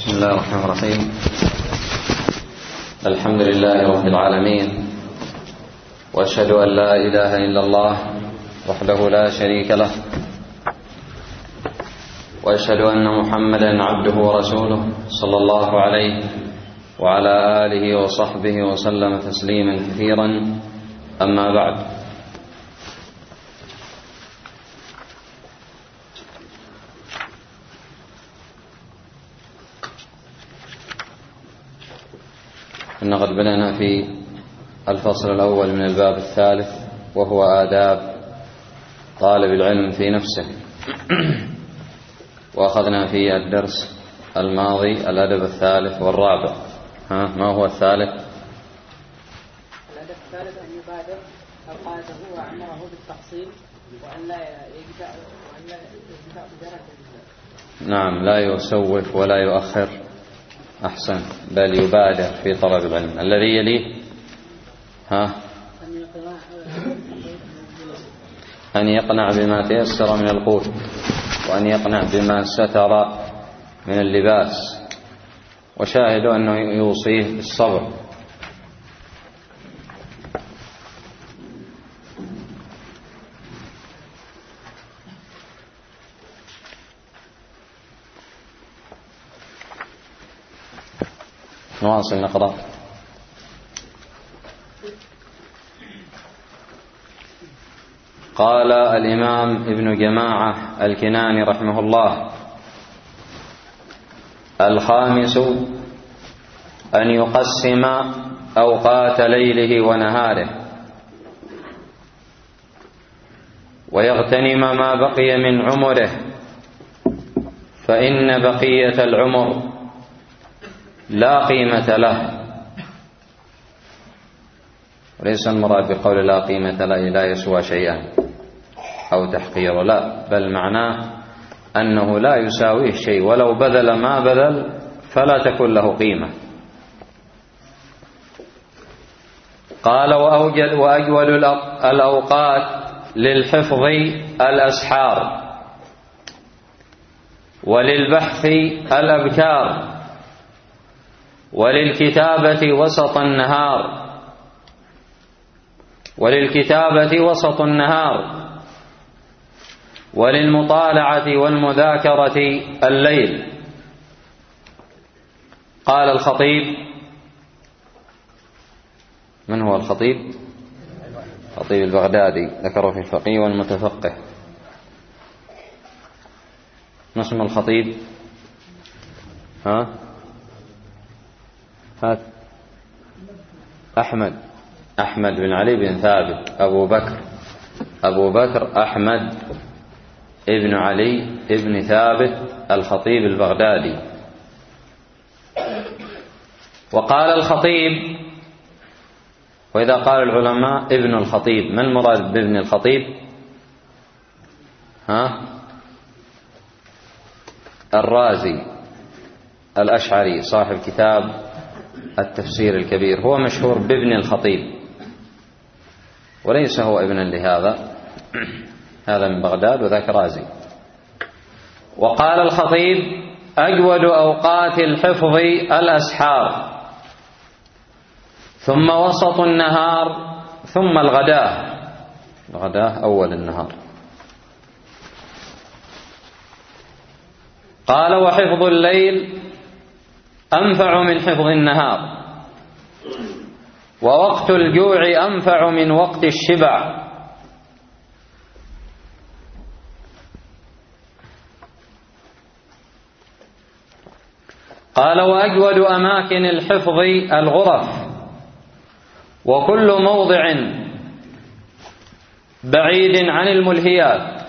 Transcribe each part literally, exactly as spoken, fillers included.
بسم الله الرحمن الرحيم. الحمد لله رب العالمين، وأشهد أن لا إله إلا الله وحده لا شريك له، وأشهد أن محمدا عبده ورسوله صلى الله عليه وعلى آله وصحبه وسلم تسليما كثيرا. أما بعد، إن قد بدأنا في الفصل الأول من الباب الثالث، وهو آداب طالب العلم في نفسه. وأخذنا في الدرس الماضي الأدب الثالث والرابع. ها، ما هو الثالث؟ الأدب الثالث أن يبادر أوقاته وأعمره بالتحصيل، وأن لا يجزأ وأن لا يجزأ بدرجة. نعم، لا يسوف ولا يؤخر، أحسن، بل يبادر في طلب العلم. الذي يليه ها أن يقنع بما تيسر من القوت، وأن يقنع بما ستر من اللباس، وشاهدوا أنه يوصيه بالصبر. نواصل نقرأ. قال الإمام ابن جماعة الكناني رحمه الله: الخامس أن يقسم أوقات ليله ونهاره، ويغتنم ما بقي من عمره، فإن بقية العمر لا قيمة له. وليس المراد بقول لا قيمة له لا يسوى شيئا أو تحقير، لا، بل معناه أنه لا يساويه شيء، ولو بذل ما بذل فلا تكون له قيمة. قال: وأوجد وأجود الأوقات للحفظ الأسحار، وللبحث الأبكار، وللكتابة وسط النهار وللكتابة وسط النهار وللمطالعة والمذاكرة الليل. قال الخطيب. من هو الخطيب؟ الخطيب البغدادي، ذكره في الفقيه والمتفقه. ما اسم الخطيب؟ ها هات أحمد أحمد بن علي بن ثابت أبو بكر أبو بكر أحمد ابن علي ابن ثابت الخطيب البغدادي. وقال الخطيب، وإذا قال العلماء ابن الخطيب، ما المراد بابن الخطيب؟ ها الرازي الأشعري صاحب كتاب التفسير الكبير، هو مشهور بابن الخطيب، وليس هو ابنا لهذا، هذا من بغداد وذاك رازي. وقال الخطيب: أجود أوقات الحفظ الأسحار، ثم وسط النهار، ثم الغداة. الغداة أول النهار. قال: وحفظ الليل أنفع من حفظ النهار، ووقت الجوع أنفع من وقت الشبع. قال: وأجود أماكن الحفظ الغرف، وكل موضع بعيد عن الملهيات.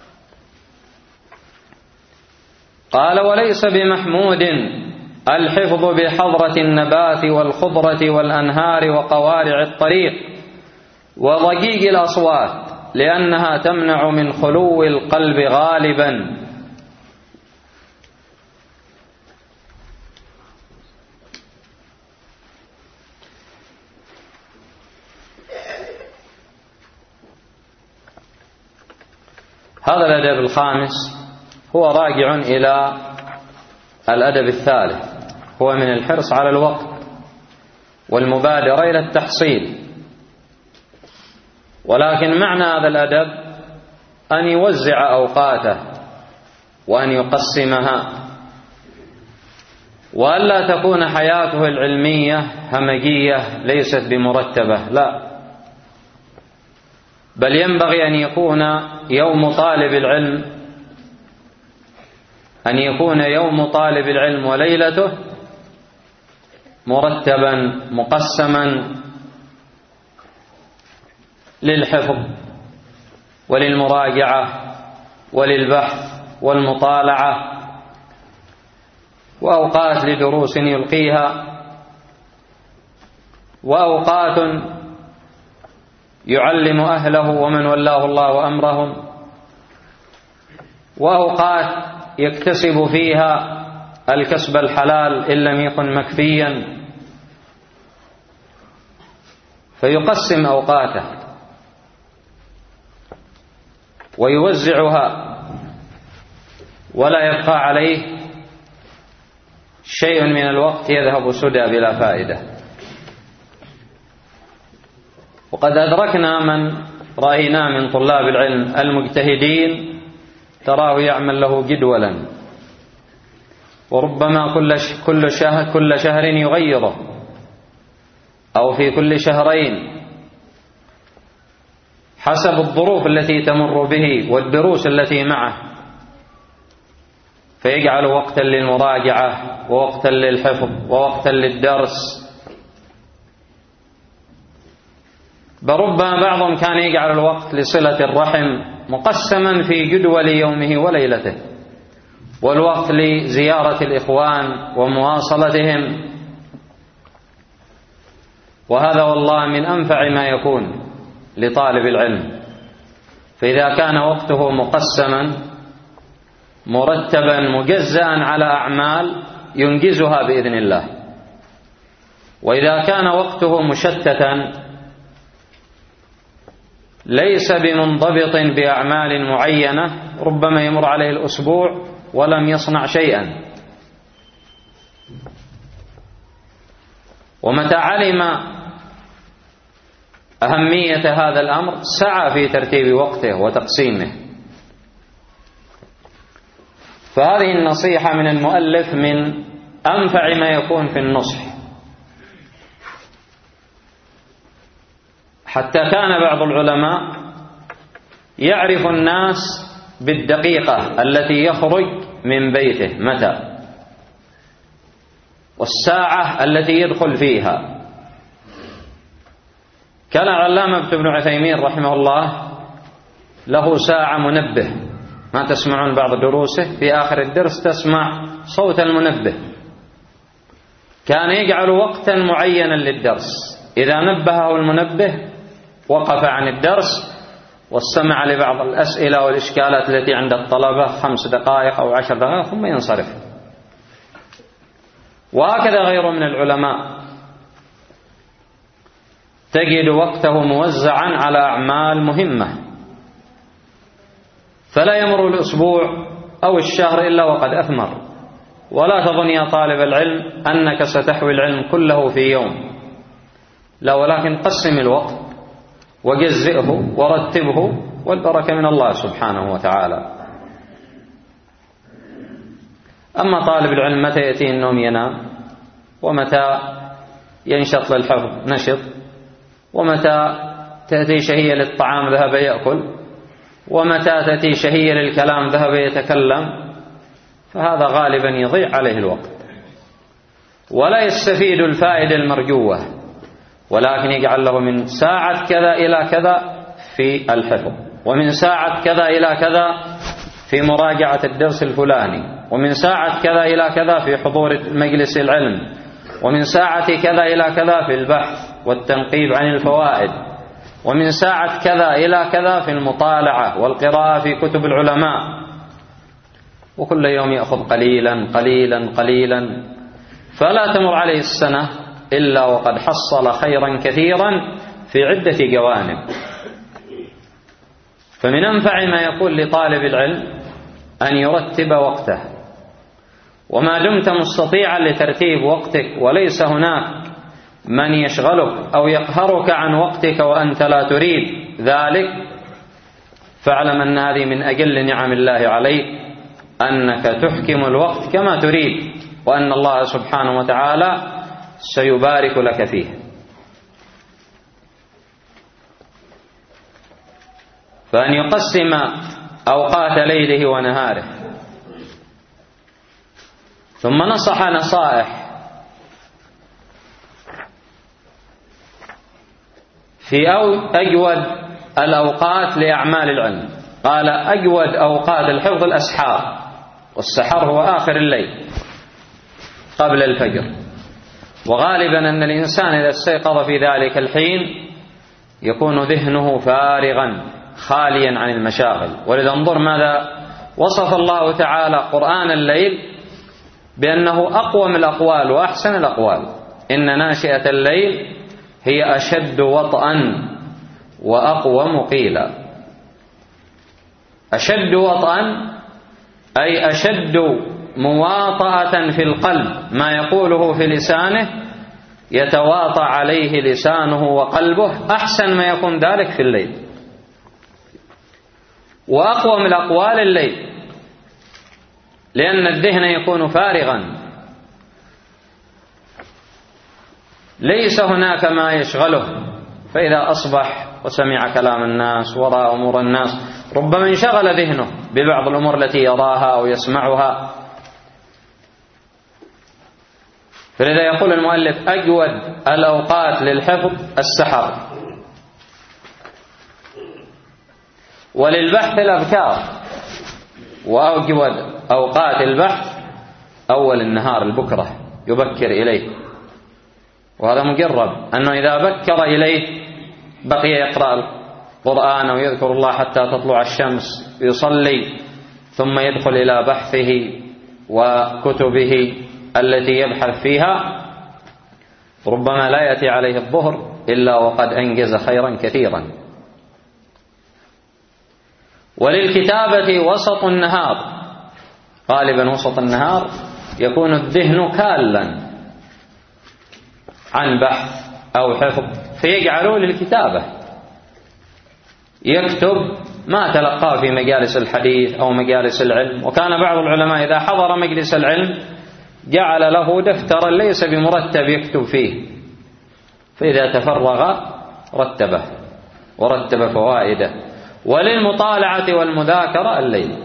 قال: وليس بمحمود الحفظ بحضرة النبات والخضرة والأنهار وقوارع الطريق وضجيج الأصوات، لأنها تمنع من خلو القلب غالبا. هذا الأدب الخامس هو راجع إلى الأدب الثالث هو من الحرص على الوقت والمبادرة إلى التحصيل، ولكن معنى هذا الأدب أن يوزع أوقاته وأن يقسمها، وألا تكون حياته العلمية همجية ليست بمرتبة، لا، بل ينبغي أن يكون يوم طالب العلم أن يكون يوم طالب العلم وليلته مرتبا مقسما للحفظ وللمراجعة وللبحث والمطالعة، وأوقات لدروس يلقيها، وأوقات يعلم أهله ومن ولاه الله أمرهم، وأوقات يكتسب فيها الكسب الحلال إن لم يكن مكفيا، فيقسم أوقاته ويوزعها ولا يبقى عليه شيء من الوقت يذهب سدى بلا فائدة. وقد أدركنا من رأينا من طلاب العلم المجتهدين تراه يعمل له جدولا، وربما كل شهر كل شهر يغيره، أو في كل شهرين حسب الظروف التي تمر به والدروس التي معه، فيجعل وقتا للمراجعة ووقتا للحفظ ووقتا للدرس. بربما بعضهم كان يجعل الوقت لصلة الرحم مقسما في جدول يومه وليلته، والوقت لزيارة الإخوان ومواصلتهم، وهذا والله من أنفع ما يكون لطالب العلم. فإذا كان وقته مقسما مرتبا مجزأ على أعمال ينجزها بإذن الله، وإذا كان وقته مشتتا ليس بمنضبط بأعمال معينة ربما يمر عليه الأسبوع ولم يصنع شيئا. ومتى علم أهمية هذا الأمر سعى في ترتيب وقته وتقسيمه. فهذه النصيحة من المؤلف من أنفع ما يكون في النصح، حتى كان بعض العلماء يعرف الناس بالدقيقة التي يخرج من بيته متى، والساعة التي يدخل فيها. كان العلامة ابن عثيمين رحمه الله له ساعة منبه، ما تسمعون بعض دروسه في آخر الدرس تسمع صوت المنبه، كان يجعل وقتا معينا للدرس، إذا نبهه المنبه وقف عن الدرس واستمع لبعض الأسئلة والإشكالات التي عند الطلبة خمس دقائق أو عشر دقائق ثم ينصرف. وهكذا غيره من العلماء تجد وقته موزعا على أعمال مهمة، فلا يمر الأسبوع أو الشهر إلا وقد أثمر. ولا تظن يا طالب العلم أنك ستحوي العلم كله في يوم، لا، ولكن قسم الوقت وجزئه ورتبه، والبركة من الله سبحانه وتعالى. أما طالب العلم متى يأتيه النوم ينام، ومتى ينشط للحفظ نشط، ومتى تأتي شهية للطعام ذهب يأكل، ومتى تأتي شهية للكلام ذهب يتكلم، فهذا غالبا يضيع عليه الوقت ولا يستفيد الفائدة المرجوة، ولكن يجعل له من ساعة كذا إلى كذا في الحفظ، ومن ساعة كذا إلى كذا في مراجعة الدرس الفلاني، ومن ساعة كذا إلى كذا في حضور مجلس العلم، ومن ساعة كذا إلى كذا في البحث والتنقيب عن الفوائد، ومن ساعة كذا إلى كذا في المطالعة والقراءة في كتب العلماء، وكل يوم يأخذ قليلا قليلا قليلا، فلا تمر عليه السنة إلا وقد حصل خيرا كثيرا في عدة جوانب. فمن أنفع ما يكون لطالب العلم أن يرتب وقته وما دمت مستطيعا لترتيب وقتك وليس هناك من يشغلك أو يقهرك عن وقتك وأنت لا تريد ذلك، فاعلم أن هذه من أجل نعم الله عليك، أنك تحكم الوقت كما تريد، وأن الله سبحانه وتعالى سيبارك لك فيه. فأن يقسم أوقات ليله ونهاره. ثم نصح نصائح في أجود الأوقات لأعمال العلم. قال أجود أوقات الحفظ الأسحار، والسحر هو آخر الليل قبل الفجر، وغالبا أن الإنسان إذا استيقظ في ذلك الحين يكون ذهنه فارغا خاليا عن المشاغل. ولذا انظر ماذا وصف الله تعالى قرآن الليل بأنه أقوم الأقوال وأحسن الأقوال. إن ناشئة الليل هي أشد وطئا وأقوم قيلا. أشد وطئا أي أشد مواطأة في القلب، ما يقوله في لسانه يتواطأ عليه لسانه وقلبه، أحسن ما يكون ذلك في الليل. وأقوم الأقوال الليل، لأن الذهن يكون فارغا، ليس هناك ما يشغله. فإذا أصبح وسمع كلام الناس ورأى أمور الناس ربما انشغل ذهنه ببعض الأمور التي يراها أو يسمعها. فلذا يقول المؤلف أجود الأوقات للحفظ السحر، وللبحث الأبكار. وأجود أوقات البحث أول النهار، البكرة يبكر إليه، وهذا مجرب أنه إذا بكر إليه بقي يقرأ القرآن ويذكر الله حتى تطلع الشمس، يصلي، ثم يدخل إلى بحثه وكتبه التي يبحث فيها. ربما لا يأتي عليه الظهر إلا وقد أنجز خيرا كثيرا. وللكتابة وسط النهار، غالبا وسط النهار يكون الذهن كالا عن بحث أو حفظ، فيجعله للكتابة، يكتب ما تلقاه في مجالس الحديث أو مجالس العلم. وكان بعض العلماء إذا حضر مجلس العلم جعل له دفترا ليس بمرتب يكتب فيه، فإذا تفرغ رتبه ورتب فوائده. وللمطالعة والمذاكرة الليل.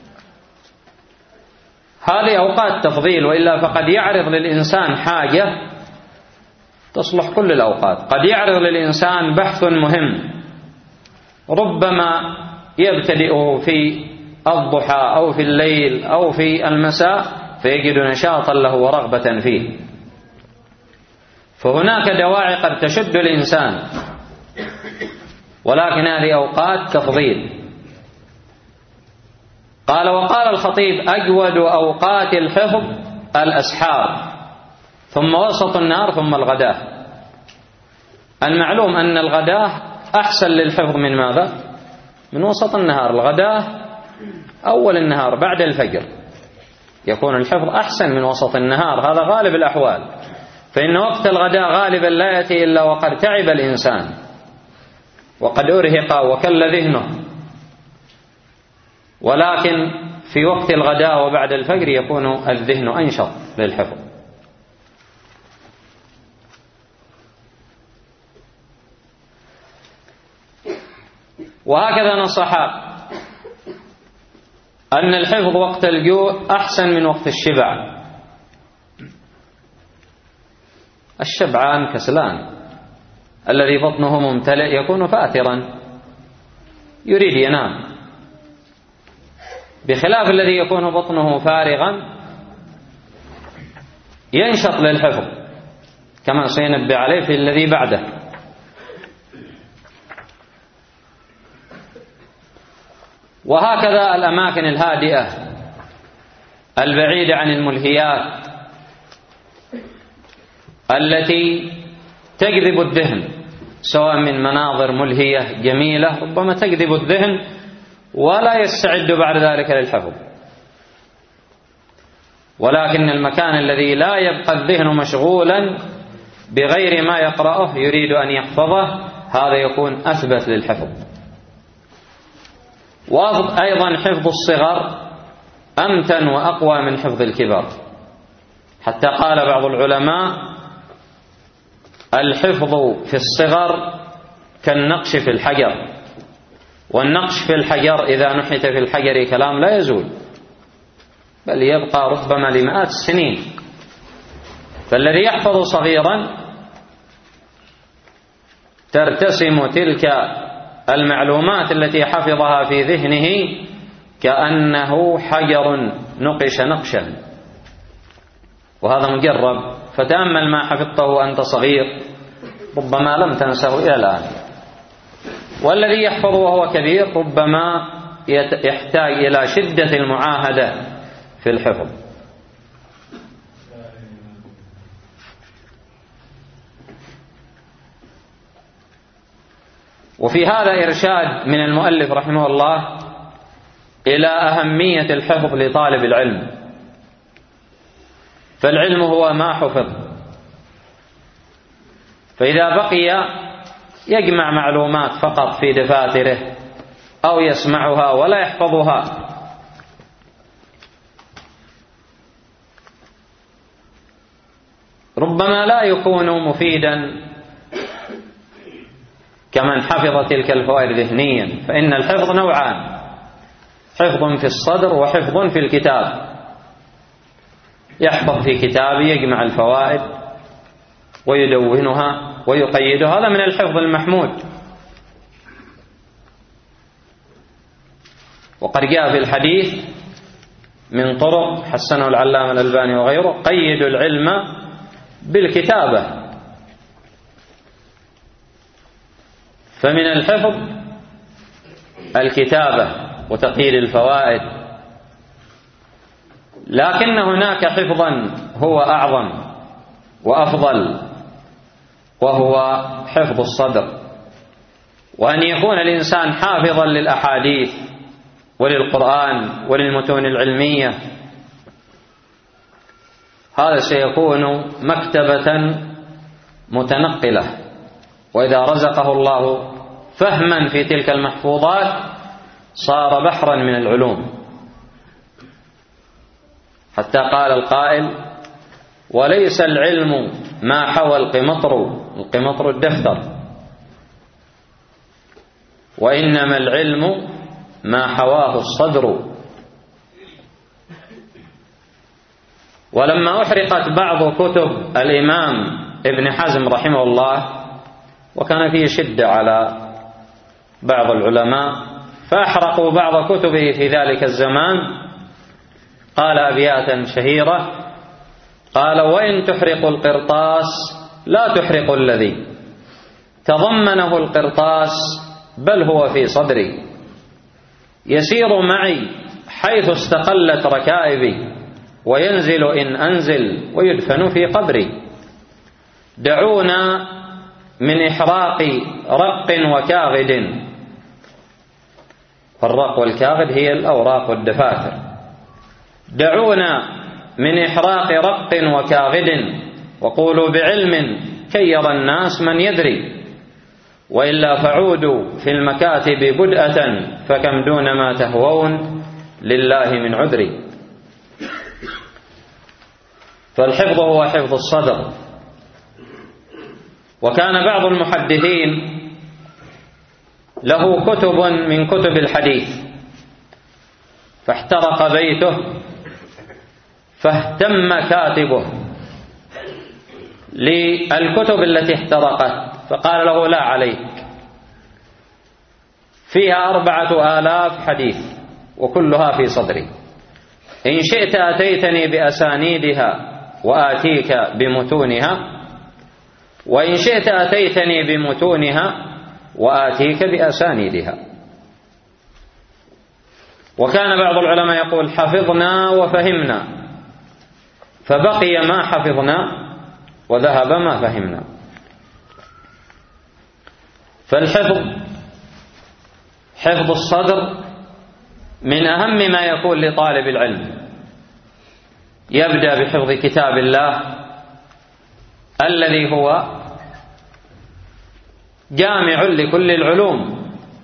هذه أوقات تفضيل، وإلا فقد يعرض للإنسان حاجة تصلح كل الأوقات. قد يعرض للإنسان بحث مهم ربما يبتدئه في الضحى أو في الليل أو في المساء، فيجد نشاطا له ورغبة فيه. فهناك دواعي قد تشد الإنسان، ولكن هذه أوقات تفضيل. قال وقال الخطيب أجود أوقات الحفظ الأسحار، ثم وسط النهار، ثم الغداة. المعلوم أن الغداة أحسن للحفظ من ماذا؟ من وسط النهار. الغداة أول النهار بعد الفجر يكون الحفظ أحسن من وسط النهار، هذا غالب الأحوال. فإن وقت الغداء غالبا لا يأتي إلا وقد تعب الإنسان وقد أرهق وكل ذهنه، ولكن في وقت الغداء وبعد الفجر يكون الذهن أنشط للحفظ. وهكذا نصح أن الحفظ وقت الجوع أحسن من وقت الشبع. الشبعان كسلان، الذي بطنه ممتلئ يكون فاترا يريد ينام، بخلاف الذي يكون بطنه فارغا ينشط للحفظ، كما سينبه عليه في الذي بعده. وهكذا الأماكن الهادئة البعيدة عن الملهيات التي تجذب الذهن، سواء من مناظر ملهية جميلة ربما تجذب الذهن ولا يستعد بعد ذلك للحفظ. ولكن المكان الذي لا يبقى الذهن مشغولا بغير ما يقرأه يريد أن يحفظه هذا يكون أثبت للحفظ. وأيضا حفظ الصغر أمتن وأقوى من حفظ الكبر، حتى قال بعض العلماء الحفظ في الصغر كالنقش في الحجر، والنقش في الحجر إذا نحت في الحجر كلام لا يزول بل يبقى ربما لمئات السنين. فالذي يحفظ صغيرا ترتسم تلك المعلومات التي حفظها في ذهنه كأنه حجر نقش نقشا، وهذا مجرب. فتأمل ما حفظته وأنت صغير ربما لم تنسه إلى الآن، والذي يحفظ وهو كبير ربما يحتاج إلى شدة المعاهدة في الحفظ. وفي هذا إرشاد من المؤلف رحمه الله إلى أهمية الحفظ لطالب العلم، فالعلم هو ما حفظ، فإذا بقي يجمع معلومات فقط في دفاتره أو يسمعها ولا يحفظها ربما لا يكون مفيدا كمن حفظ تلك الفوائد ذهنيا. فإن الحفظ نوعان: حفظ في الصدر وحفظ في الكتاب. يحفظ في كتابه يجمع الفوائد ويدونها ويقيدها، هذا من الحفظ المحمود. وقد جاء في الحديث من طرق حسنه العلامة الألباني وغيره: قيدوا العلم بالكتابة. فمن الحفظ الكتابة وتقييد الفوائد، لكن هناك حفظا هو أعظم وأفضل، وهو حفظ الصدر، وأن يكون الإنسان حافظا للأحاديث وللقرآن وللمتون العلمية. هذا سيكون مكتبة متنقلة، وإذا رزقه الله فهما في تلك المحفوظات صار بحرا من العلوم. حتى قال القائل: وليس العلم ما حوى القمطر، القمطر الدفتر، وإنما العلم ما حواه الصدر. ولما أحرقت بعض كتب الإمام ابن حزم رحمه الله، وكان فيه شدة على بعض العلماء، فأحرقوا بعض كتبه في ذلك الزمان، قال أبياتا شهيرة، قال: وإن تحرق القرطاس لا تحرق الذي تضمنه القرطاس، بل هو في صدري، يسير معي حيث استقلت ركائبي، وينزل إن أنزل ويدفن في قبري. دعونا من إحراق رق وكاغد، الرق والكاغد هي الأوراق والدفاتر. دعونا من إحراق رق وكاغد، وقولوا بعلم كي يرى الناس من يدري، وإلا فعودوا في المكاتب بدءة، فكم دون ما تهوون لله من عذري. فالحفظ هو حفظ الصدر. وكان بعض المحدثين له كتب من كتب الحديث، فاحترق بيته فاهتم كاتبه للكتب التي احترقت، فقال له: لا عليك، فيها أربعة آلاف حديث وكلها في صدري، إن شئت أتيتني بأسانيدها وآتيك بمتونها، وإن شئت أتيتني بمتونها وآتيك بأسانيدها. وكان بعض العلماء يقول: حفظنا وفهمنا، فبقي ما حفظنا وذهب ما فهمنا. فالحفظ حفظ الصدر من أهم ما يكون لطالب العلم، يبدأ بحفظ كتاب الله الذي هو جامع لكل العلوم.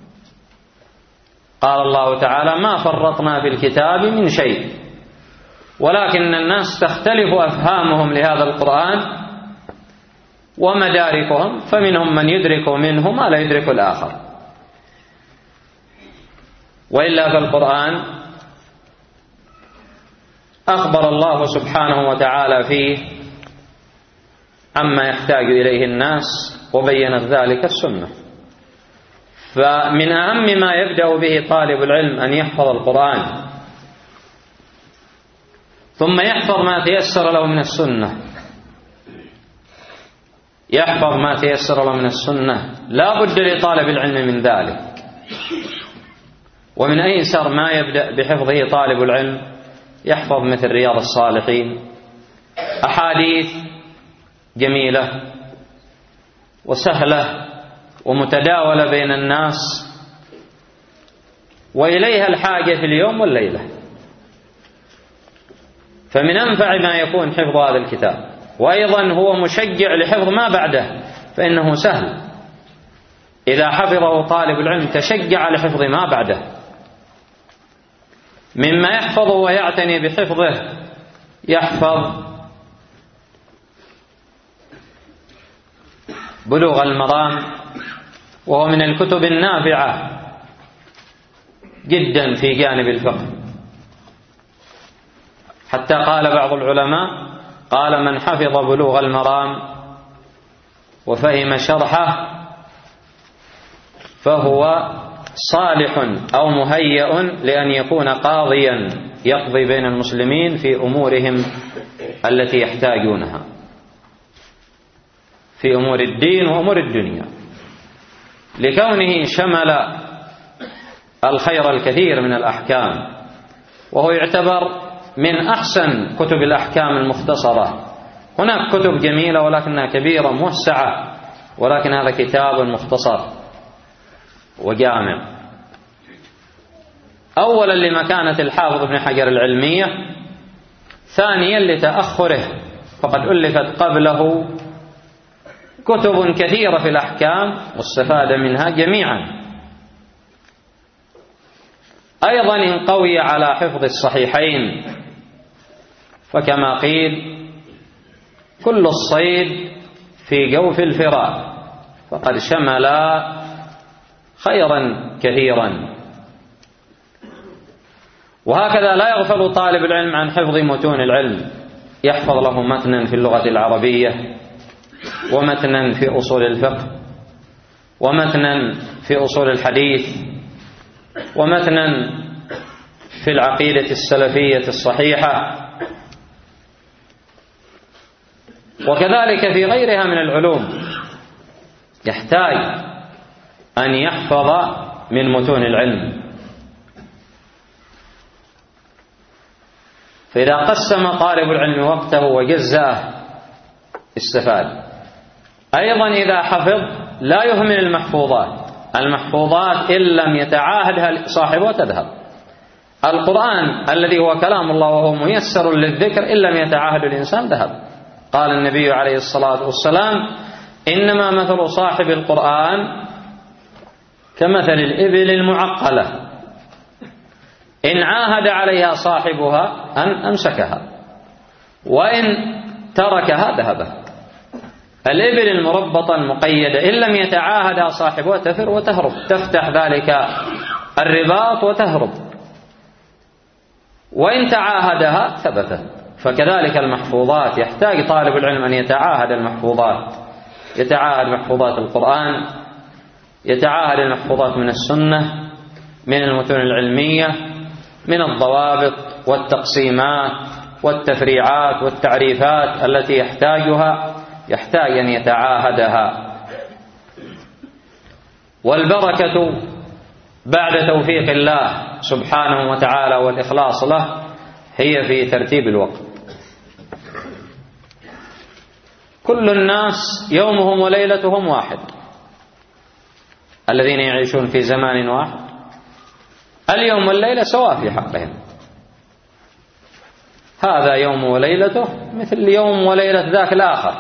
قال الله تعالى: ما فرطنا في الكتاب من شيء. ولكن الناس تختلف أفهامهم لهذا القرآن ومداركهم، فمنهم من يدرك منه ما لا يدرك الآخر. وإلا فالقرآن أخبر الله سبحانه وتعالى فيه عما يحتاج إليه الناس، وبينت ذلك السنة. فمن أهم ما يبدأ به طالب العلم أن يحفظ القرآن، ثم يحفظ ما تيسر له من السنة. يحفظ ما تيسر له من السنة، لا بد لطالب العلم من ذلك. ومن أيسر ما يبدأ بحفظه طالب العلم يحفظ مثل رياض الصالحين، أحاديث جميلة وسهلة ومتداولة بين الناس، وإليها الحاجة في اليوم والليلة. فمن أنفع ما يكون حفظ هذا الكتاب، وأيضا هو مشجع لحفظ ما بعده، فإنه سهل. إذا حفظه طالب العلم تشجع لحفظ ما بعده. مما يحفظه ويعتني بحفظه يحفظ بلوغ المرام، وهو من الكتب النافعة جدا في جانب الفقه. حتى قال بعض العلماء: قال: من حفظ بلوغ المرام وفهم شرحه فهو صالح أو مهيأ لأن يكون قاضيا يقضي بين المسلمين في أمورهم التي يحتاجونها، في أمور الدين وأمور الدنيا، لكونه شمل الخير الكثير من الأحكام، وهو يعتبر من أحسن كتب الأحكام المختصرة. هناك كتب جميلة ولكنها كبيرة موسعة، ولكن هذا كتاب مختصر وجامع. أولا لمكانة الحافظ ابن حجر العلمية، ثانيا لتأخره، فقد ألفت قبله كتب كثيرة في الأحكام واستفاد منها جميعا. أيضا إن قوي على حفظ الصحيحين، فكما قيل: كل الصيد في جوف الفراء، فقد شمل خيرا كثيرا. وهكذا لا يغفل طالب العلم عن حفظ متون العلم، يحفظ له متنا في اللغة العربية، ومتنا في أصول الفقه، ومتنا في أصول الحديث، ومتنا في العقيدة السلفية الصحيحة، وكذلك في غيرها من العلوم يحتاج أن يحفظ من متون العلم. فإذا قسم طالب العلم وقته وجزأه استفاد. أيضا إذا حفظ لا يهمل المحفوظات. المحفوظات إن لم يتعاهدها صاحبها تذهب. القرآن الذي هو كلام الله وهو ميسر للذكر إن لم يتعاهد الإنسان ذهب. قال النبي عليه الصلاة والسلام: إنما مثل صاحب القرآن كمثل الإبل المعقلة، إن عاهد عليها صاحبها أن أمسكها، وإن تركها ذهبت. الإبل المربطة المقيدة إن لم يتعاهدها صاحبها تفر وتهرب، تفتح ذلك الرباط وتهرب، وإن تعاهدها ثبتت. فكذلك المحفوظات يحتاج طالب العلم أن يتعاهد المحفوظات، يتعاهد محفوظات القرآن، يتعاهد المحفوظات من السنة، من المتون العلمية، من الضوابط والتقسيمات والتفريعات والتعريفات التي يحتاجها، يحتاج أن يتعاهدها. والبركة بعد توفيق الله سبحانه وتعالى والإخلاص له هي في ترتيب الوقت. كل الناس يومهم وليلتهم واحد، الذين يعيشون في زمان واحد اليوم والليلة سواء في حقهم. هذا يوم وليلته مثل يوم وليلة ذاك الآخر،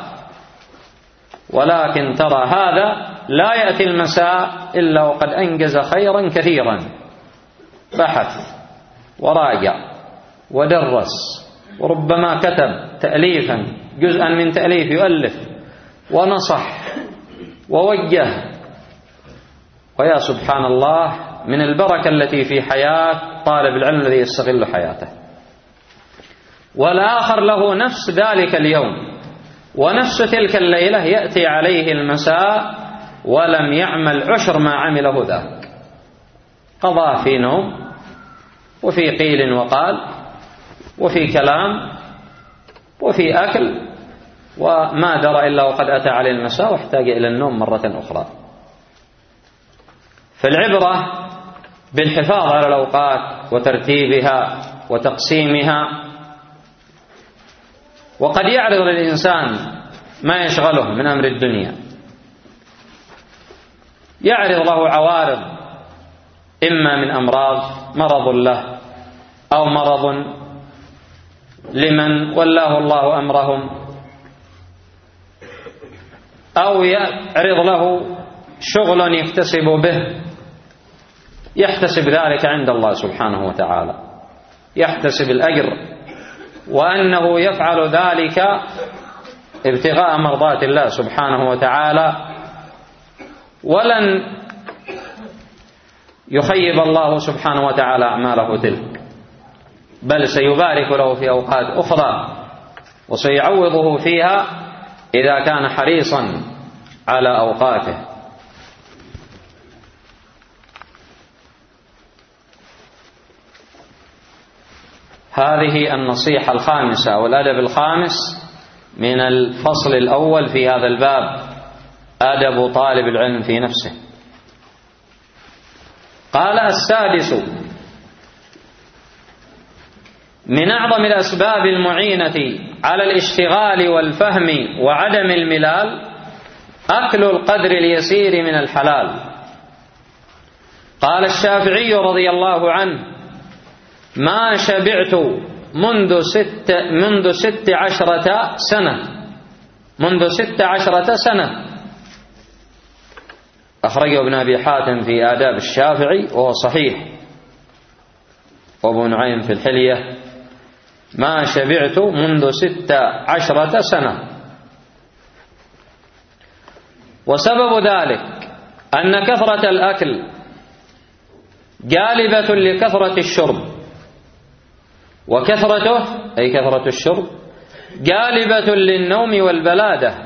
ولكن ترى هذا لا يأتي المساء إلا وقد أنجز خيرا كثيرا، بحث وراجع ودرس، وربما كتب تأليفا جزءا من تأليف يؤلف ونصح ووجه. ويا سبحان الله من البركة التي في حياة طالب العلم الذي يستغل حياته. والآخر له نفس ذلك اليوم ونفس تلك الليلة، يأتي عليه المساء ولم يعمل عشر ما عمله ذاك، قضاه في نوم وفي قيل وقال وفي كلام وفي أكل، وما درى إلا وقد أتى عليه المساء واحتاج إلى النوم مرة أخرى. فالعبرة بالحفاظ على الأوقات وترتيبها وتقسيمها. وقد يعرض للإنسان ما يشغله من أمر الدنيا، يعرض له عوارض، إما من أمراض، مرض له أو مرض لمن ولاه الله أمرهم، أو يعرض له شغل يكتسب به، يحتسب ذلك عند الله سبحانه وتعالى، يحتسب الأجر، وأنه يفعل ذلك ابتغاء مرضات الله سبحانه وتعالى، ولن يخيب الله سبحانه وتعالى أعماله تلك، بل سيبارك له في أوقات أخرى وسيعوضه فيها إذا كان حريصا على أوقاته. هذه النصيحة الخامسة والأدب الخامس من الفصل الأول في هذا الباب، أدب طالب العلم في نفسه. قال: السادس: من أعظم الأسباب المعينة على الاشتغال والفهم وعدم الملال أكل القدر اليسير من الحلال. قال الشافعي رضي الله عنه: ما شبعت منذ ست منذ ست عشرة سنة منذ ست عشرة سنة. أخرجه ابن أبي حاتم في آداب الشافعي وهو صحيح، وابو نعيم في الحلية: ما شبعت منذ ست عشرة سنة. وسبب ذلك أن كثرة الأكل جالبة لكثرة الشرب، وكثرته أي كثرة الشرب جالبة للنوم والبلادة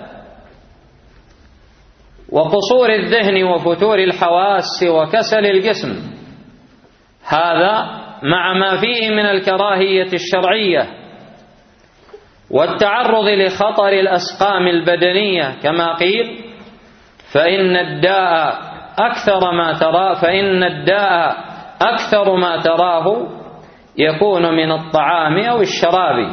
وقصور الذهن وفتور الحواس وكسل الجسم، هذا مع ما فيه من الكراهية الشرعية والتعرض لخطر الأسقام البدنية، كما قيل: فإن الداء أكثر ما ترى فإن الداء أكثر ما تراه يكون من الطعام أو الشراب.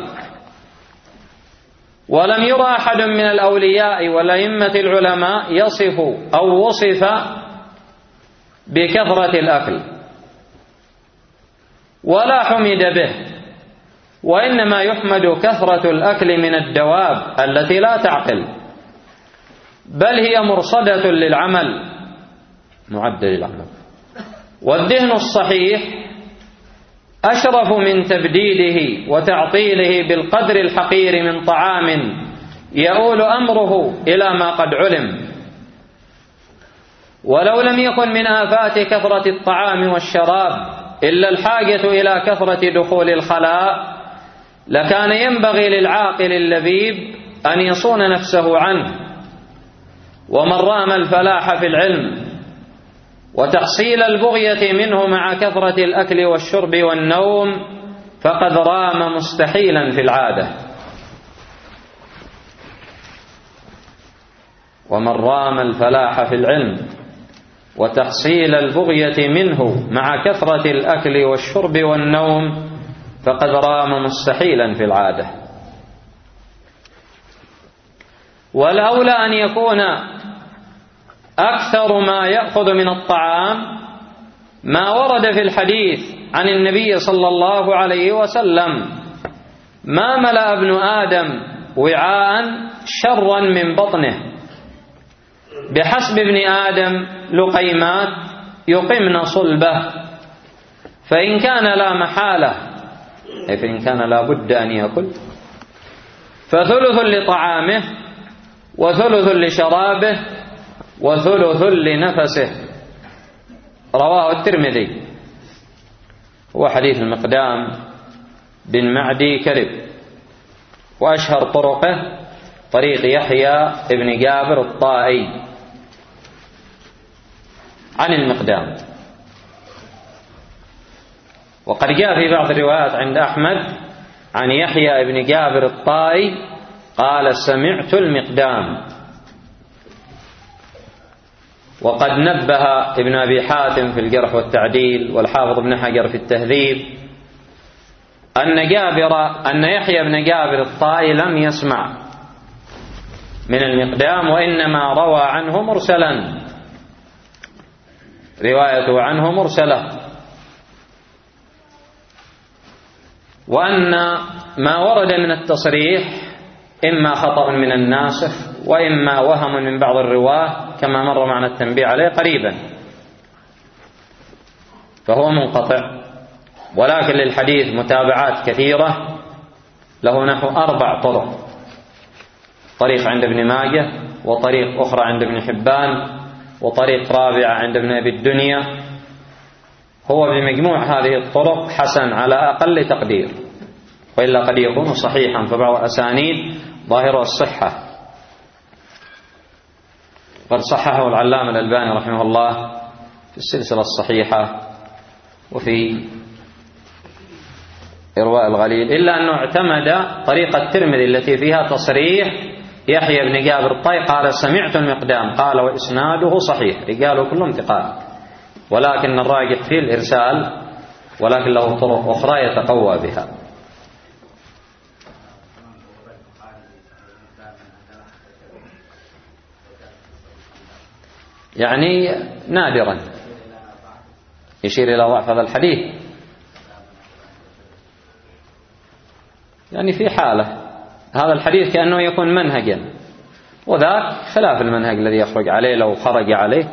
ولم يرى أحد من الأولياء والأئمة العلماء يصف أو وصف بكثرة الأكل ولا حمد به، وإنما يحمد كثرة الأكل من الدواب التي لا تعقل، بل هي مرصدة للعمل، معدل للعمل. والذهن الصحيح أشرف من تبديده وتعطيله بالقدر الحقير من طعام يؤول أمره إلى ما قد علم. ولو لم يكن من آفات كثرة الطعام والشراب إلا الحاجة إلى كثرة دخول الخلاء، لكان ينبغي للعاقل اللبيب أن يصون نفسه عنه. ومن رام الفلاح في العلم وتحصيل البغية منه مع كثرة الأكل والشرب والنوم فقد رام مستحيلا في العادة. ومن رام الفلاح في العلم وتحصيل البغية منه مع كثرة الأكل والشرب والنوم فقد رام مستحيلا في العادة. والأولى أن يكون أكثر ما يأخذ من الطعام ما ورد في الحديث عن النبي صلى الله عليه وسلم: ما ملأ ابن آدم وعاء شرا من بطنه بحسب ابن آدم لقيمات يقمن صلبه، فإن كان لا محالة، أي فإن كان لا بد أن يأكل، فثلث لطعامه وثلث لشرابه وثلث لنفسه. رواه الترمذي. هو حديث المقدام بن معدي كرب، وأشهر طرقه طريق يحيى بن جابر الطائي عن المقدام. وقد جاء في بعض الروايات عند أحمد عن يحيى بن جابر الطائي قال سمعت المقدام. وقد نبه ابن أبي حاتم في الجرح والتعديل والحافظ ابن حجر في التهذيب أن جابر أن يحيى بن جابر الطائي لم يسمع من المقدام، وإنما روى عنه مرسلا، روايته عنه مرسلة، وأن ما ورد من التصريح إما خطأ من الناسخ وإما وهم من بعض الرواه كما مر معنا التنبيه عليه قريبا، فهو منقطع. ولكن للحديث متابعات كثيرة، له نحو أربع طرق: طريق عند ابن ماجه، وطريق أخرى عند ابن حبان، وطريق رابعة عند ابن أبي الدنيا. هو بمجموع هذه الطرق حسن على أقل تقدير، وإلا قد يكون صحيحا، فبعض الأسانيد ظاهر الصحة. قد صححه العلامة الألباني رحمه الله في السلسلة الصحيحة وفي إرواء الغليل، إلا أنه اعتمد طريقة الترمذي التي فيها تصريح يحيى بن جابر الطائي قال سمعت المقدام، قال وإسناده صحيح، رجاله كلهم ثقات، ولكن الراجح فيه الإرسال، ولكن له طرق أخرى يتقوى بها. يعني نادرا يشير إلى ضعف هذا الحديث، يعني في حالة هذا الحديث كأنه يكون منهجا، وذاك خلاف المنهج الذي يخرج عليه لو خرج عليه.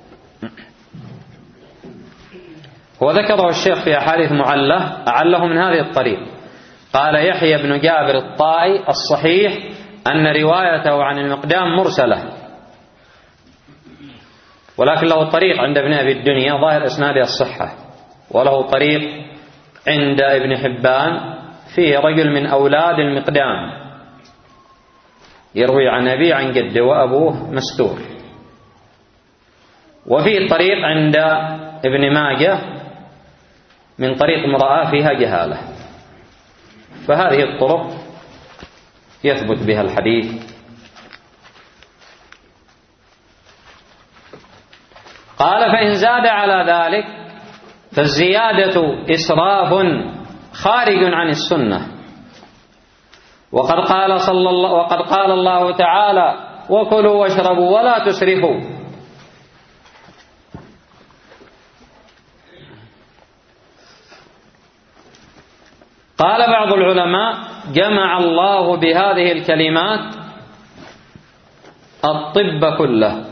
وذكره الشيخ في أحاديث معلة أعله من هذه الطريق. قال يحيى بن جابر الطائي الصحيح أن روايته عن المقدام مرسلة، ولكن له طريق عند ابن أبي الدنيا ظاهر إسناده الصحة، وله طريق عند ابن حبان فيه رجل من أولاد المقدام يروي عن أبيه عن جده وأبوه مستور، وفيه طريق عند ابن ماجه من طريق امرأة فيها جهالة. فهذه الطرق يثبت بها الحديث. قال فإن زاد على ذلك فالزيادة إسراف خارج عن السنة، وقد قال صلى الله وقد قال الله تعالى وكلوا واشربوا ولا تسرفوا. قال بعض العلماء جمع الله بهذه الكلمات الطب كله،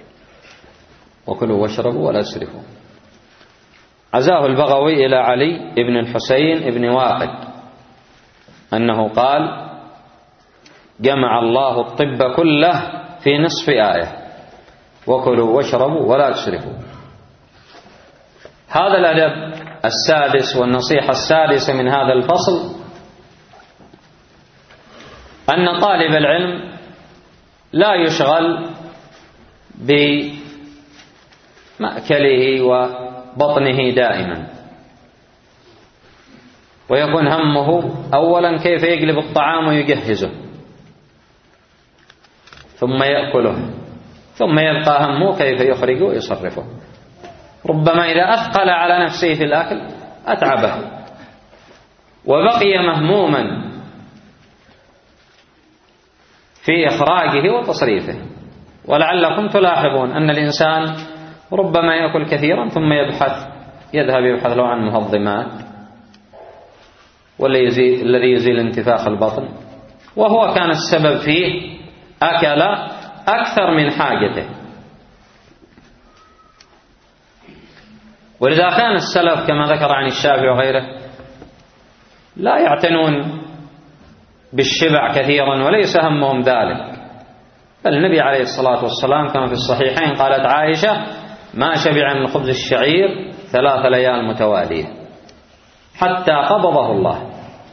وكلوا واشربوا ولا تسرفوا. عزاه البغوي إلى علي بن الحسين بن واقد أنه قال جمع الله الطب كله في نصف آية، وكلوا واشربوا ولا تسرفوا. هذا الأدب السادس والنصيحة السادسة من هذا الفصل أن طالب العلم لا يشغل بمأكله وبطنه دائما، ويكون همه أولا كيف يقلب الطعام ويجهزه ثم يأكله، ثم يبقى همه كيف يخرجه ويصرفه. ربما إذا أثقل على نفسه في الأكل أتعبه وبقي مهموما في إخراجه وتصريفه. ولعلكم تلاحظون أن الإنسان ربما يأكل كثيرا ثم يبحث يذهب يبحث له عن مهضمات والذي يزيل انتفاخ البطن، وهو كان السبب فيه أكل أكثر من حاجته. ولذا كان السلف كما ذكر عن الشافعي وغيره لا يعتنون بالشبع كثيرا وليس همهم ذلك، بل النبي عليه الصلاة والسلام كما في الصحيحين قالت عائشة: ما شبع من خبز الشعير ثلاث ليال متوالية حتى قبضه الله.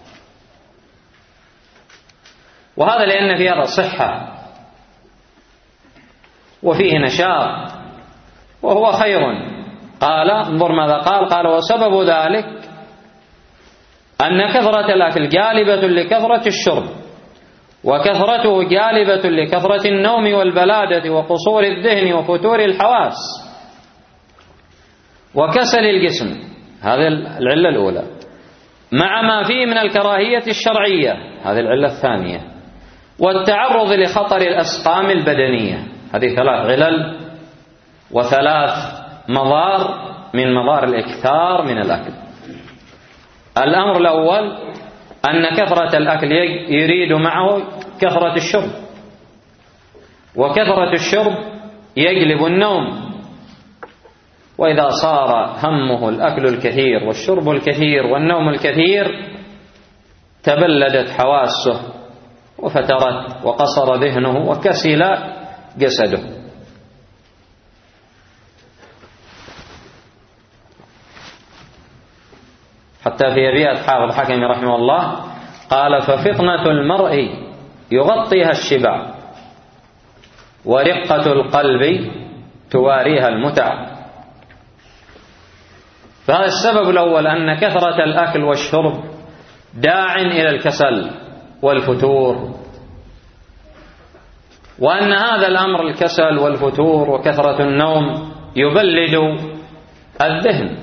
وهذا لأن في هذا صحة وفيه نشاط وهو خير. قال انظر ماذا قال قال: وسبب ذلك أن كثرة الأكل جالبة لكثرة الشرب، وكثرته جالبة لكثرة النوم والبلادة وقصور الذهن وفتور الحواس وكسل الجسم. هذه العلة الأولى، مع ما فيه من الكراهية الشرعية، هذه العلة الثانية، والتعرض لخطر الأسقام البدنية. هذه ثلاث علل وثلاث مضار من مضار الإكثار من الأكل. الأمر الأول أن كثرة الأكل يريد معه كثرة الشرب، وكثرة الشرب يجلب النوم، وإذا صار همه الأكل الكثير والشرب الكثير والنوم الكثير تبلدت حواسه وفترت وقصر ذهنه وكسل جسده. حتى في أبيات حافظ حكمي رحمه الله قال: ففطنة المرء يغطيها الشبع، ورقة القلب تواريها المتع. فهذا السبب الأول، أن كثرة الأكل والشرب داع إلى الكسل والفتور، وأن هذا الأمر الكسل والفتور وكثرة النوم يبلد الذهن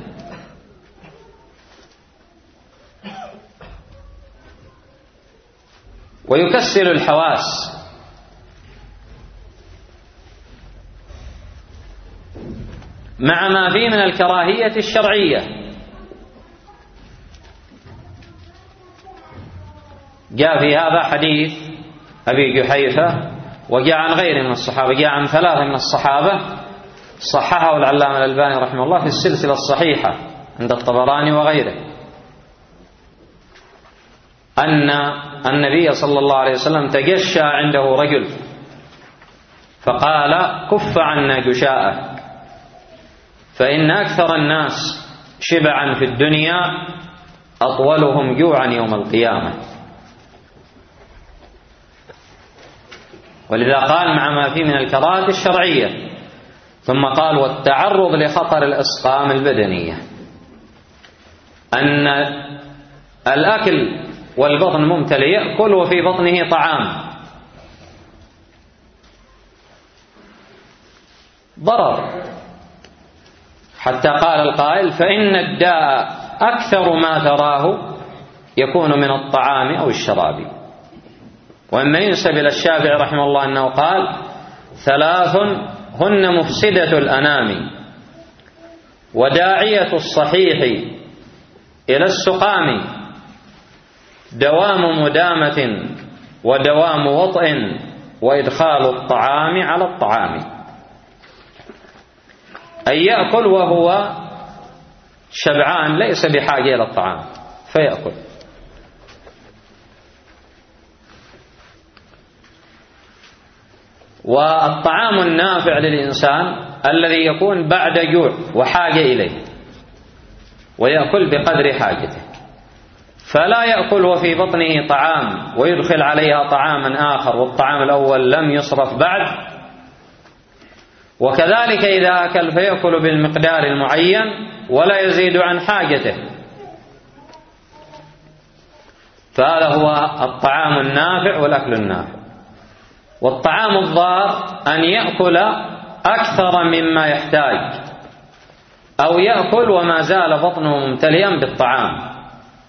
ويكسل الحواس، مع ما فيه من الكراهية الشرعية. جاء في هذا حديث أبي جحيفة، وجاء عن غيره من الصحابة، جاء عن ثلاثة من الصحابة صححه العلامة الألباني رحمه الله في السلسلة الصحيحة عند الطبراني وغيره، أن النبي صلى الله عليه وسلم تجشى عنده رجل فقال: كف عنا جشاءك، فإن أكثر الناس شبعا في الدنيا أطولهم جوعا يوم القيامة. ولذا قال مع ما فيه من الكراهة الشرعية، ثم قال: والتعرض لخطر الأسقام البدنية، أن الأكل والبطن ممتلئ يأكل وفي بطنه طعام ضرر، حتى قال القائل: فإن الداء أكثر ما تراه يكون من الطعام أو الشراب. وإما ينسب إلى الشافعي رحمه الله أنه قال: ثلاث هن مفسدة الأنام، وداعية الصحيح إلى السقام، دوام مدامة ودوام وطئ، وإدخال الطعام على الطعام. أن يأكل وهو شبعان ليس بحاجة إلى الطعام فيأكل. والطعام النافع للإنسان الذي يكون بعد جوع وحاجة إليه، ويأكل بقدر حاجته، فلا يأكل وفي بطنه طعام ويدخل عليها طعاما آخر والطعام الأول لم يصرف بعد. وكذلك إذا أكل فيأكل بالمقدار المعين ولا يزيد عن حاجته، فهذا هو الطعام النافع والأكل النافع. والطعام الضار أن يأكل أكثر مما يحتاج، أو يأكل وما زال بطنه ممتلئا بالطعام،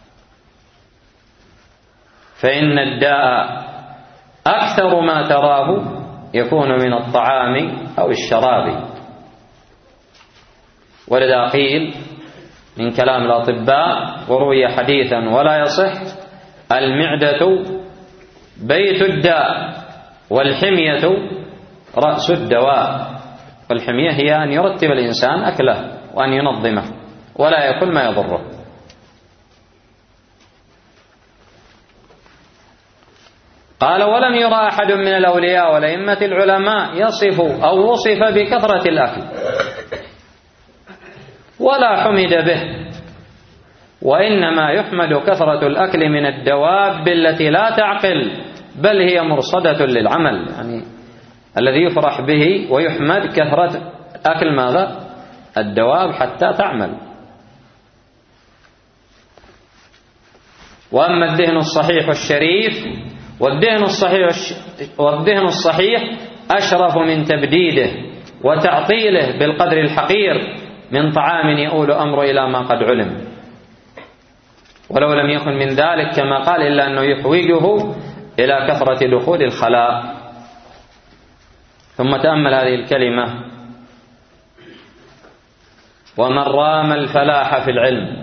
فإن الداء أكثر ما تراه يكون من الطعام أو الشراب. ولذا قيل من كلام الأطباء وروي حديثا ولا يصح: المعدة بيت الداء والحمية رأس الدواء. والحمية هي أن يرتب الإنسان أكله وأن ينظمه ولا يأكل ما يضره. قال: ولم يرى أحد من الأولياء والأئمة العلماء يصف أو وصف بكثرة الأكل ولا حمد به، وإنما يحمد كثرة الأكل من الدواب التي لا تعقل بل هي مرصدة للعمل، يعني الذي يفرح به ويحمد كثرة أكل ماذا؟ الدواب حتى تعمل. وأما الذهن الصحيح الشريف والذهن الصحيح والذهن الصحيح أشرف من تبديده وتعطيله بالقدر الحقير من طعام يؤول أمر إلى ما قد علم، ولو لم يكن من ذلك كما قال إلا أنه يحوجه إلى كثرة دخول الخلاء. ثم تأمل هذه الكلمة: ومن رام الفلاح في العلم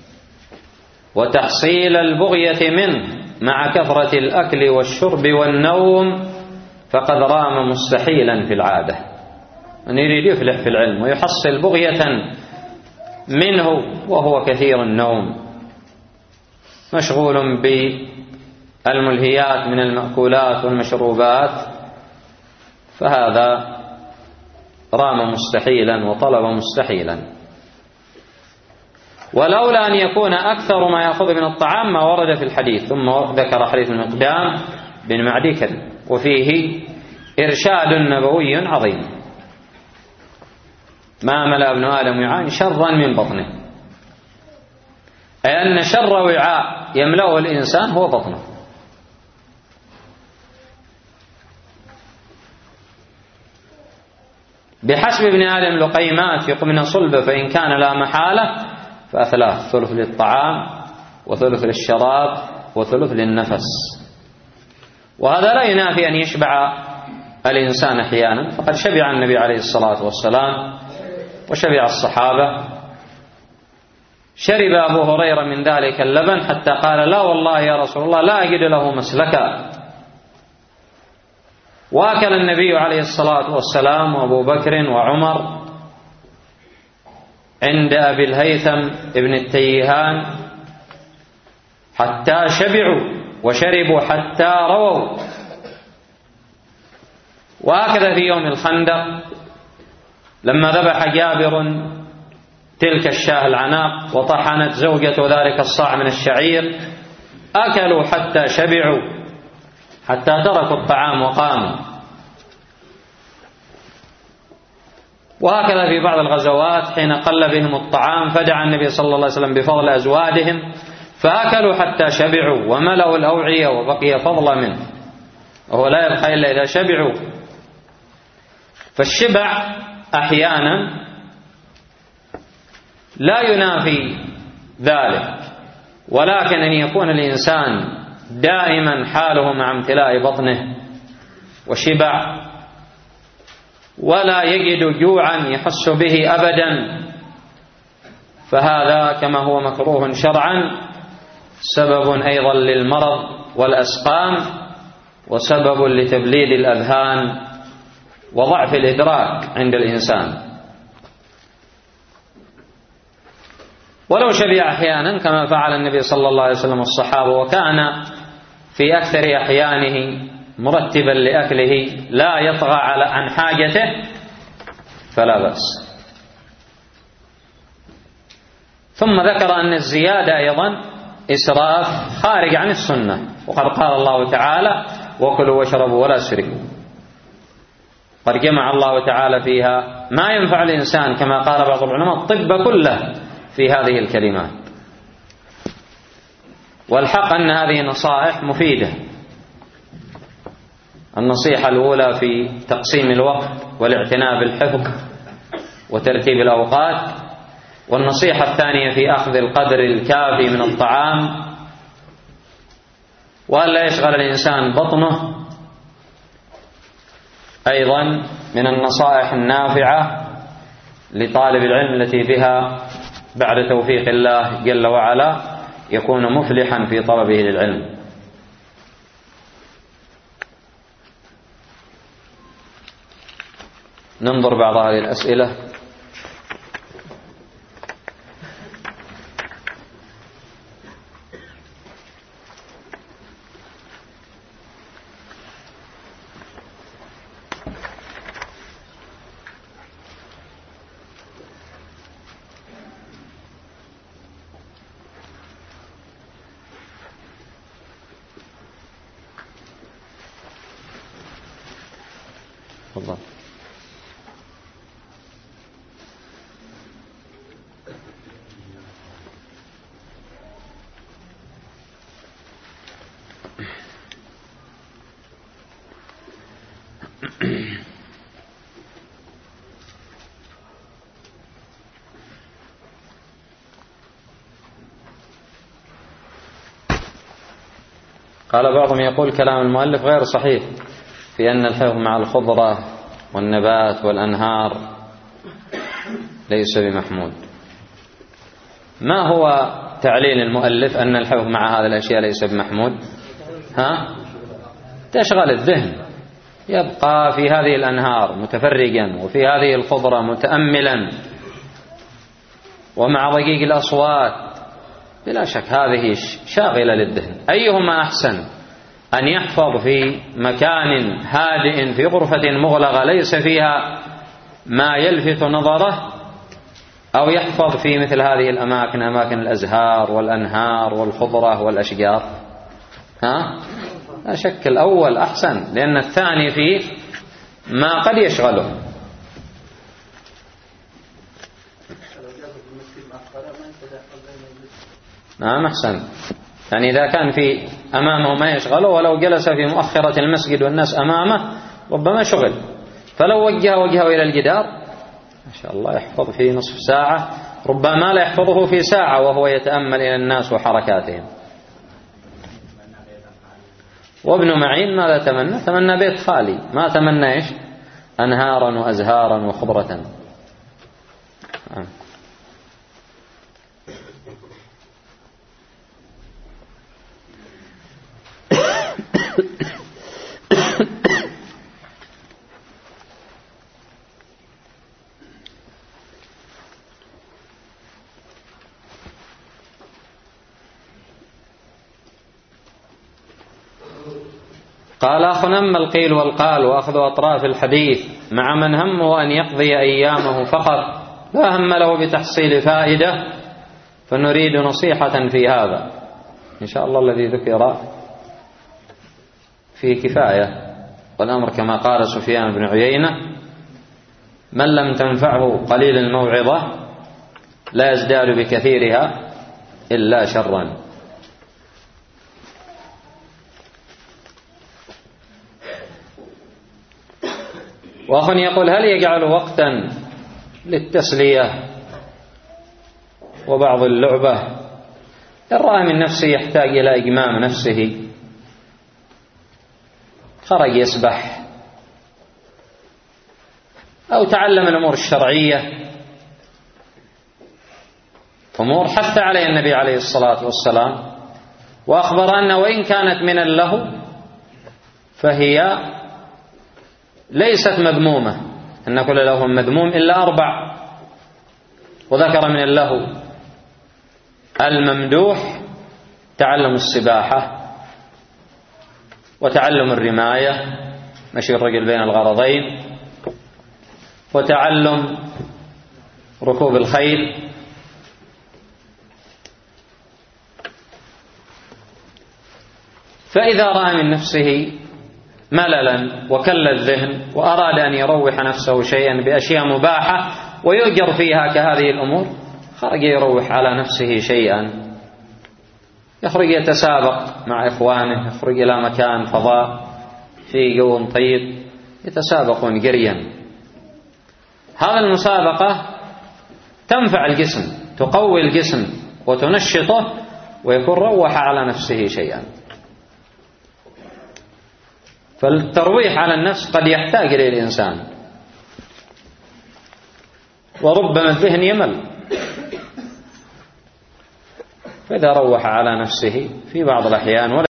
وتحصيل البغية منه مع كثرة الأكل والشرب والنوم فقد رام مستحيلا في العادة. من يريد يفلح في العلم ويحصل بغية منه وهو كثير النوم مشغول بالملهيات من المأكولات والمشروبات، فهذا رام مستحيلا وطلب مستحيلا. ولولا أن يكون أكثر ما يأخذ من الطعام ما ورد في الحديث. ثم ذكر حديث المقدام بن معدي كذب، وفيه إرشاد نبوي عظيم: ما ملأ ابن آدم وعاء شرا من بطنه، أي أن شر وعاء يملأه الإنسان هو بطنه. بحسب ابن آدم لقيمات يقمن صلبه، فإن كان لا محالة فأثلاث: ثلث للطعام وثلث للشراب وثلث للنفس. وهذا لا ينافي أن يشبع الإنسان أحيانا، فقد شبع النبي عليه الصلاة والسلام وشبع الصحابة. شرب أبو هريرة من ذلك اللبن حتى قال: لا والله يا رسول الله لا أجد له مسلكا. وأكل النبي عليه الصلاة والسلام وأبو بكر وعمر عند أبي الهيثم ابن التيهان حتى شبعوا وشربوا حتى رووا. وهكذا في يوم الخندق لما ذبح جابر تلك الشاة العناق وطحنت زوجة ذلك الصاع من الشعير، أكلوا حتى شبعوا حتى تركوا الطعام وقاموا. وهكذا في بعض الغزوات حين قل بهم الطعام فدعا النبي صلى الله عليه وسلم بفضل أزوادهم فأكلوا حتى شبعوا وملأوا الأوعية وبقي فضل منه، وهو لا يبقى إلا إذا شبعوا. فالشبع أحيانا لا ينافي ذلك، ولكن أن يكون الإنسان دائما حاله مع امتلاء بطنه وشبع ولا يجد جوعا يحس به أبدا، فهذا كما هو مكروه شرعا سبب أيضا للمرض والأسقام وسبب لتبليد الأذهان وضعف الإدراك عند الإنسان. ولو شبع أحيانا كما فعل النبي صلى الله عليه وسلم والصحابة، وكان في أكثر أحيانه مرتبا لأكله لا يطغى على عن حاجته، فلا بأس. ثم ذكر أن الزيادة أيضا إسراف خارج عن السنة، وقد قال الله تعالى: وكلوا واشربوا ولا تسرفوا. قد جمع الله تعالى فيها ما ينفع الإنسان كما قال بعض العلماء الطب كله في هذه الكلمات. والحق أن هذه نصائح مفيدة. النصيحة الأولى في تقسيم الوقت والاعتناء بالحفظ وترتيب الأوقات، والنصيحة الثانية في أخذ القدر الكافي من الطعام، وألا يشغل الإنسان بطنه. أيضا من النصائح النافعة لطالب العلم التي بها بعد توفيق الله جل وعلا يكون مفلحا في طلبه للعلم. ننظر بعض هذه الأسئلة. تفضل. قال بعضهم يقول كلام المؤلف غير صحيح في أن الحفظ مع الخضرة والنبات والأنهار ليس بمحمود. ما هو تعليل المؤلف أن الحفظ مع هذه الأشياء ليس بمحمود؟ ها؟ تشغل الذهن، يبقى في هذه الأنهار متفرجا وفي هذه الخضرة متأملا ومع ضجيج الأصوات، بلا شك هذه شاغلة للذهن. أيهما أحسن، أن يحفظ في مكان هادئ في غرفة مغلقة ليس فيها ما يلفت نظره، أو يحفظ في مثل هذه الأماكن، أماكن الأزهار والأنهار والخضرة والأشجار؟ ها؟ لا شك الأول أحسن، لأن الثاني فيه ما قد يشغله. نعم أحسن، يعني إذا كان في أمامه ما يشغله، ولو جلس في مؤخرة المسجد والناس أمامه ربما شغل، فلو وجه وجهه إلى الجدار ما شاء الله يحفظ في نصف ساعة، ربما لا يحفظه في ساعة وهو يتأمل إلى الناس وحركاتهم. وابن معين ماذا تمنى؟ تمنى بيت خالي، ما تمنى إيش؟ أنهارا وأزهارا وخضرة. قال أخنا أما القيل والقال وأخذ أطراف الحديث مع من همه أن يقضي أيامه فقط لا هم له بتحصيل فائدة، فنريد نصيحة في هذا. إن شاء الله الذي ذكر في كفاية، والأمر كما قال سفيان بن عيينة: من لم تنفعه قليل الموعظة لا يزداد بكثيرها إلا شرا. وأخ يقول: هل يجعل وقتا للتسلية وبعض اللعبة؟ إن رأى من نفسه يحتاج إلى إجمام نفسه، خرج يسبح أو تعلم الأمور الشرعية، أمور حث عليها النبي عليه الصلاة والسلام، وأخبر أن وإن كانت من اللهو فهي ليست مذمومة، أن كل لهو مذموم إلا أربع، وذكر من اللهو الممدوح تعلم السباحة، وتعلم الرماية مشي الرجل بين الغرضين، وتعلم ركوب الخيل، فإذا رأى من نفسه مللا وكل الذهن وأراد أن يروح نفسه شيئا بأشياء مباحة ويؤجر فيها كهذه الأمور، خرج يروح على نفسه شيئا، يخرج يتسابق مع إخوانه، يخرج إلى مكان فضاء فيه جو طيب يتسابقون جريا. هذا المسابقة تنفع الجسم، تقوي الجسم وتنشطه، ويكون روح على نفسه شيئا. فالترويح على النفس قد يحتاج إليه الإنسان، وربما الذهن يمل، فإذا روح على نفسه في بعض الأحيان